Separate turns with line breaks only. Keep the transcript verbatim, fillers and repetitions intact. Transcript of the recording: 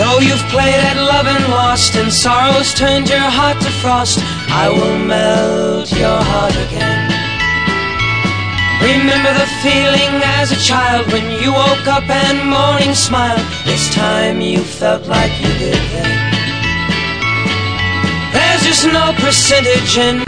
Though you've played at love and lost, and sorrows turned your heart to frost, I will melt your heart again. Remember the feeling as a child when you woke up and morning smiled. This time you felt like you did then. There's just no percentage in